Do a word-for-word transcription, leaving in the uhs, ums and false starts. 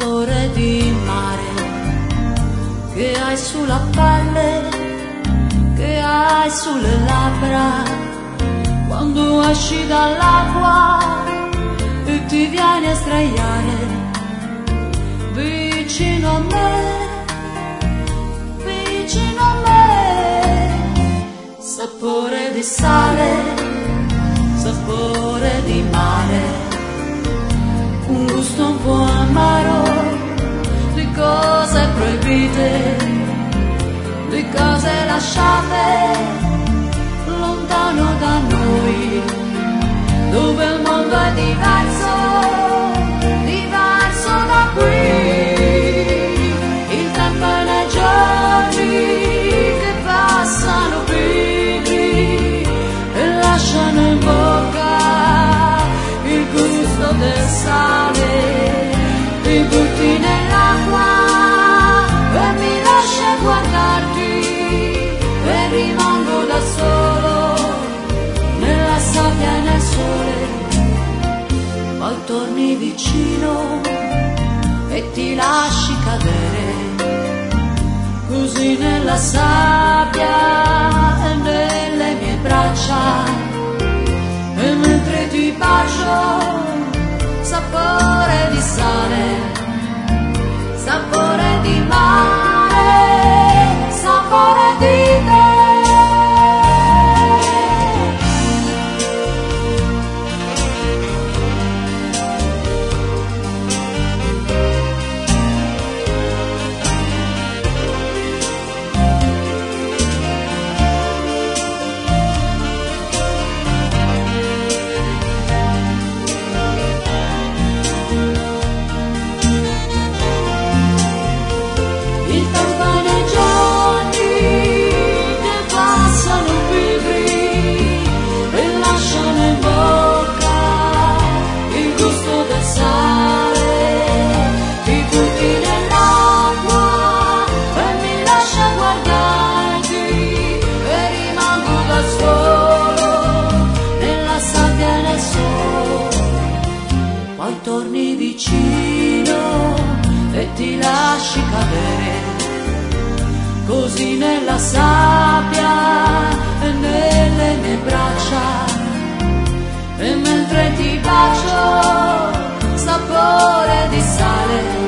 sapore di mare che hai sulla pelle, che hai sulle labbra, quando esci dall'acqua e ti vieni a sdraiare vicino a me, vicino a me. Sapore di sale, sapore di mare, un gusto un po' amaro di cose proibite, di cose lasciate lontano da noi, dove il mondo è diverso, diverso da qui. Il tempo è nei giorni che passano vivi e lasciano in bocca il gusto del sale. Ti butti nell'acqua e mi lascia guardarti e rimango da solo nella sabbia e nel sole. Poi torni vicino e ti lasci cadere così nella sabbia e nelle mie braccia, e mentre ti bacio sapore di sale, sapore di mare, sapore di te. Poi torni vicino e ti lasci cadere così nella sabbia e nelle mie braccia, e mentre ti bacio sapore di sale,